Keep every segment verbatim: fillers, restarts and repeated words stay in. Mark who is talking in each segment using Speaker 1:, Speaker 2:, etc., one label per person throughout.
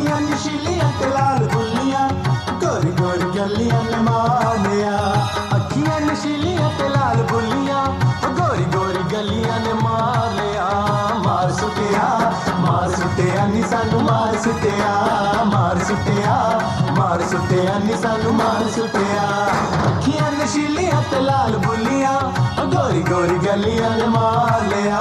Speaker 1: अखियां नशीलियां ते लाल बुल्लियां गोरी गोरी गलियां ने मार लिया। अखियां नशीलियां ते लाल बुल्लियां गोरी गोरी गलियां ने मार लिया। मार सुटिया मार सुटिया नी सानू मार सुटिया मार सुटिया मार सुटिया नी सानू मार सुटिया। अखियां नशीलियां ते लाल बुल्लियां गोरी गोरी गलियां ने मार लिया।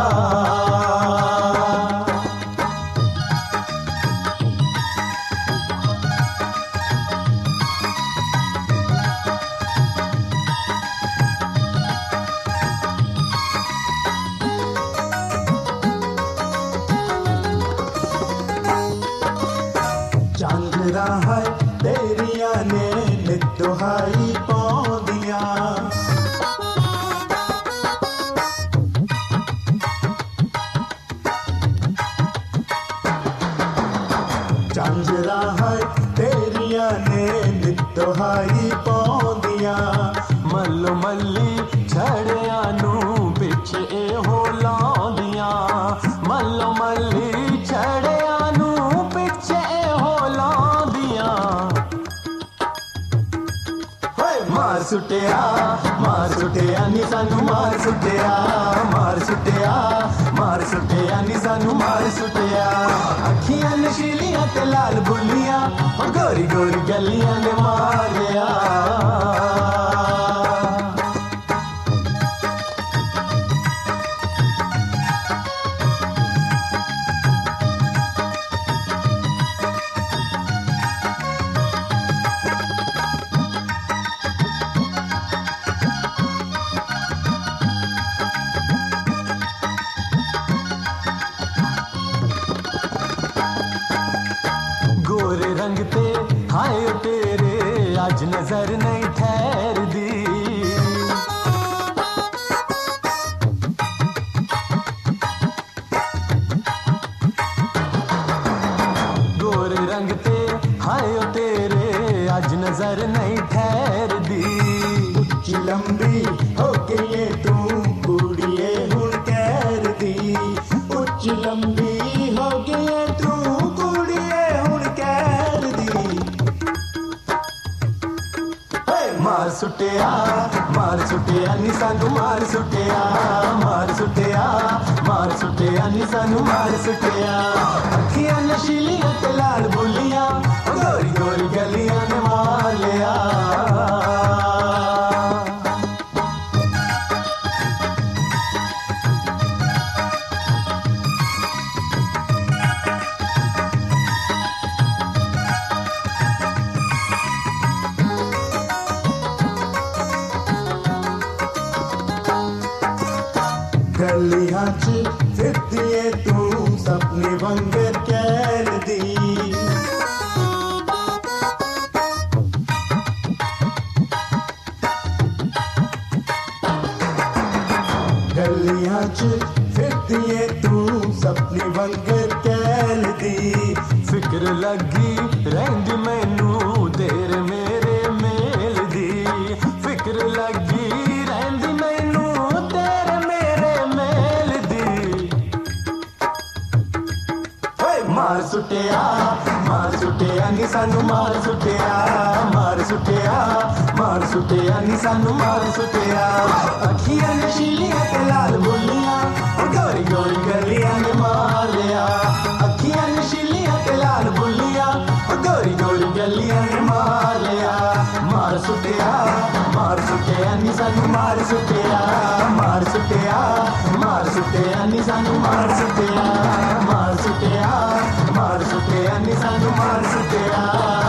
Speaker 1: चांदरा है तेरिया ने नित दुहाई पौंदिया। चांदरा है तेरिया ने नित दुहाई पौंदिया। मल्लो मल्ली छड़िया नू पिछे हो लाउंदिया। मल्लो मल्ली छड़िया नू पिछे हो लाउंदिया। मार सुटिया मार सुटिया नी सानू मार सुटिया मार सुटिया मार सुटिया नी सानू मार सुटिया। अखियां नशीलियां ते लाल बुल्लियां गोरी गोरी गलियां ने मार लिया। गोरे रंग ते हाय तेरे अज नजर नहीं ठहर दी। गोरे रंग ते हाय तेरे अज नजर नहीं ठहर दी। उच्ची लंबी हो गई तू कुड़िए हुण कैर दी। उच्ची लंबी हो गई तू कुड़िए हुण कैर दी। मार सुटिया मार सुटिया नी सानू मार सुटिया मार सुटिया मार सुटिया नी सानू मार सुटिया। अखियां नशीलियां ते लाल बुल्लियां गोरी गोरी गलियां ने मार लिया। गलियां च फिरदिए तू सपने वंगर कैर दी। गलियां च फिरदिए तू सपने वंगर कैर दी। फिक्र लगी रंग मैनू देर मेरे मेल दी। फिक्र लगी रंग मैनू तेरे मेरे मेल दी। मार सुटिया मार सुटिया नी सानू मार सुटिया मार सुटिया मार सुटिया नी सानू मार सुटिया। अखियां नशीलियां ते लाल बुल्लियां गोरी गोरी गलियां ने मार लिया। अखियां नशीलियां ते लाल बुल्लियां गोरी गोरी गलियां ने मार लिया। मार सुटिया मार सुटिया नी सानू मार सुटिया मार सुटिया मार सुटिया नी सानू मार सुटिया मार सुटिया मार सुटिया नी सानू मार सुटिया।